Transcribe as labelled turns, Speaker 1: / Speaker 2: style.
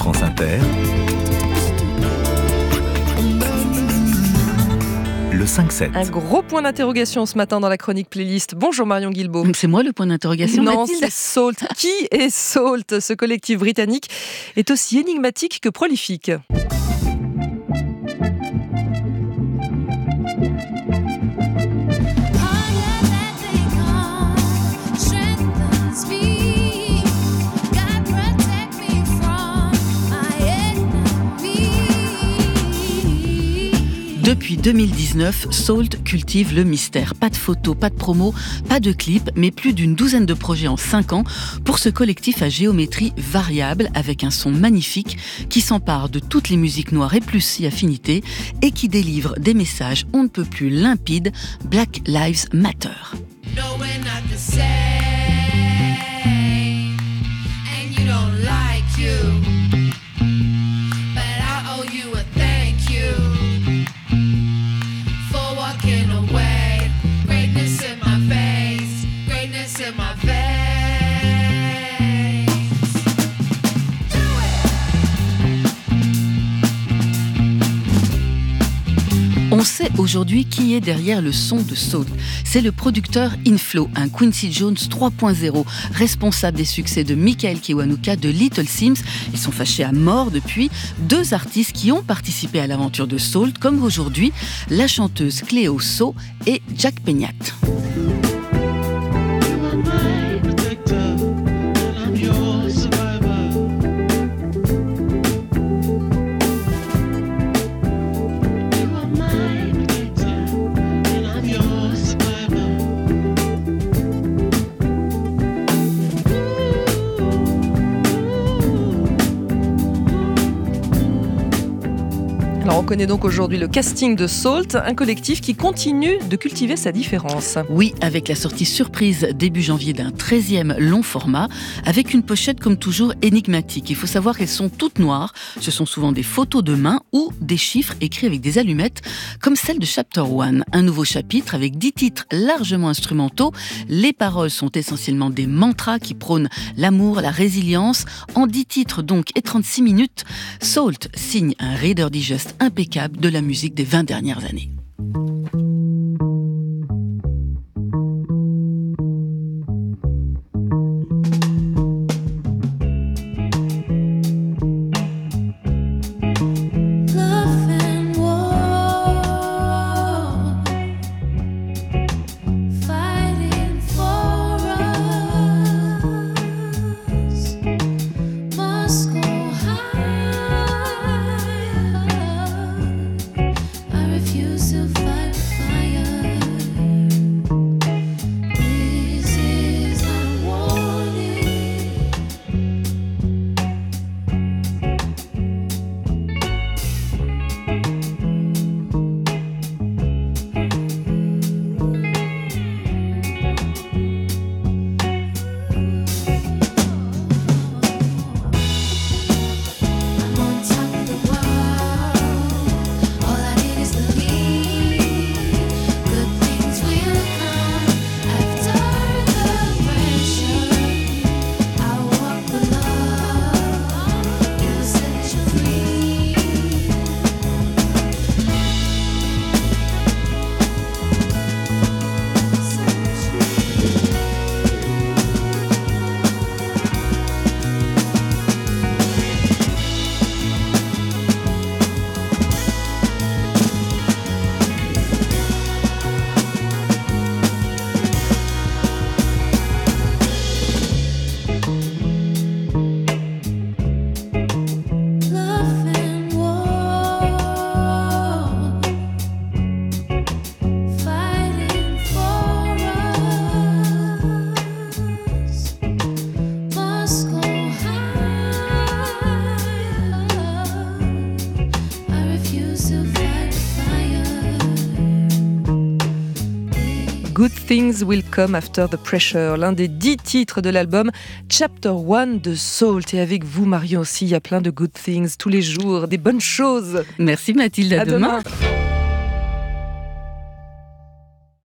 Speaker 1: France Inter, le 5-7.
Speaker 2: Un gros point d'interrogation ce matin dans la chronique playlist. Bonjour Marion Guilbault.
Speaker 3: C'est moi le point d'interrogation,
Speaker 2: Non,
Speaker 3: Mathilde.
Speaker 2: c'est Salt. Qui est Salt ? Ce collectif britannique est aussi énigmatique que prolifique.
Speaker 3: Depuis 2019, Salt cultive le mystère. Pas de photos, pas de promos, pas de clips, mais plus d'une douzaine de projets en 5 ans pour ce collectif à géométrie variable avec un son magnifique qui s'empare de toutes les musiques noires et plus si affinités et qui délivre des messages on ne peut plus limpides. Black Lives Matter.
Speaker 4: No, we're not the same, and you don't like you, but I owe you a thank you for walking away. Greatness in my face, greatness in my veins. Do it.
Speaker 3: On sait aujourd'hui qui est derrière le son de Salt. C'est le producteur Inflow, un Quincy Jones 3.0, responsable des succès de Michael Kiwanuka, de Little Sims. Ils sont fâchés à mort depuis. 2 artistes qui ont participé à l'aventure de Salt, comme aujourd'hui la chanteuse Cléo So et Jack Peñat.
Speaker 2: Alors on connaît donc aujourd'hui le casting de Salt, un collectif qui continue de cultiver sa différence.
Speaker 3: Oui, avec la sortie surprise début janvier d'un 13e long format, avec une pochette comme toujours énigmatique. Il faut savoir qu'elles sont toutes noires, ce sont souvent des photos de main ou des chiffres écrits avec des allumettes, comme celle de Chapter 1, un nouveau chapitre avec 10 titres largement instrumentaux. Les paroles sont essentiellement des mantras qui prônent l'amour, la résilience. En 10 titres donc et 36 minutes, Salt signe un Reader Digest impeccable de la musique des 20 dernières années.
Speaker 2: Good Things Will Come After the Pressure, l'un des 10 titres de l'album Chapter 1 de Salt. Et avec vous, Marion, aussi, il y a plein de good things tous les jours, des bonnes choses.
Speaker 3: Merci Mathilde, à demain.
Speaker 2: Demain.